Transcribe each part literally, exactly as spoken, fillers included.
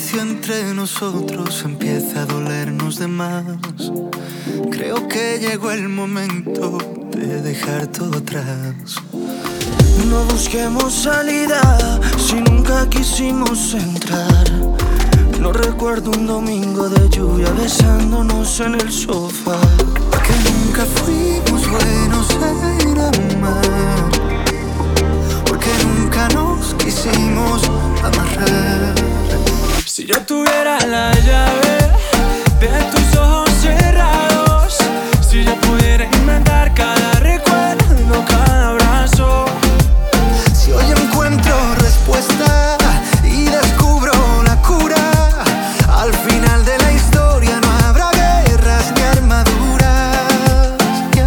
silencio entre nosotros empieza a dolernos de más. Creo que llegó el momento de dejar todo atrás. No busquemos salida si nunca quisimos entrar. No recuerdo un domingo de lluvia besándonos en el sofá. Porque nunca fuimos buenos en amar. Porque nunca nos quisimos amarrar. Si yo tuviera la llave de tus ojos cerrados, si yo pudiera inventar cada recuerdo, cada abrazo. Si hoy encuentro respuesta y descubro la cura, al final de la historia no habrá guerras ni armaduras, ni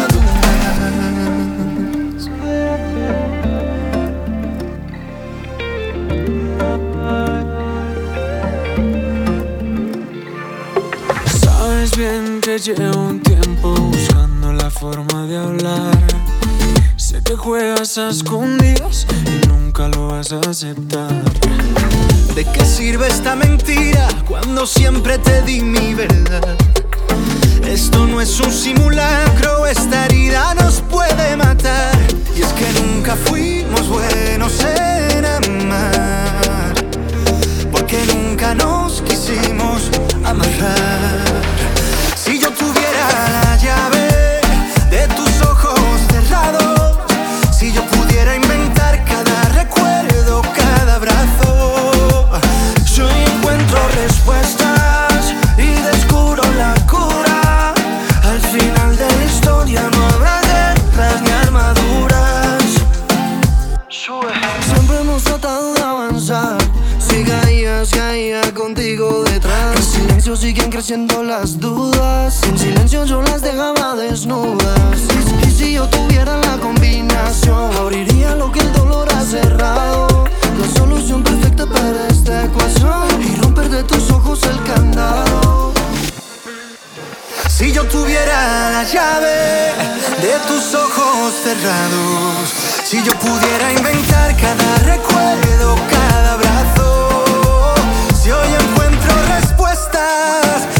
armaduras. Sabes bien que llevo un tiempo buscando la forma de hablar. Sé que juegas a escondidas y nunca lo vas a aceptar. ¿De qué sirve esta mentira cuando siempre te di mi verdad? Esto no es un simulacro, esta herida nos puede matar. Y es que nunca fuimos buenos en amar, porque nunca nos quisimos amarrar. Si yo tuviera la llave de tus ojos cerrados, si yo pudiera inventar cada recuerdo, cada abrazo, yo encuentro respuestas y descubro la cura. Al final de la historia no habrá guerras ni armaduras. Siempre hemos tratado de avanzar. Si caías, caía contigo detrás. En silencio siguen creciendo las dudas. En silencio yo las dejaba desnudas. Y, y si yo tuviera la combinación, abriría lo que el dolor ha cerrado. La solución perfecta para esta ecuación y romper de tus ojos el candado. si yo tuviera la llave de tus ojos cerrados, si yo pudiera inventar cada recuerdo, cada abrazo, si hoy encuentro respuestas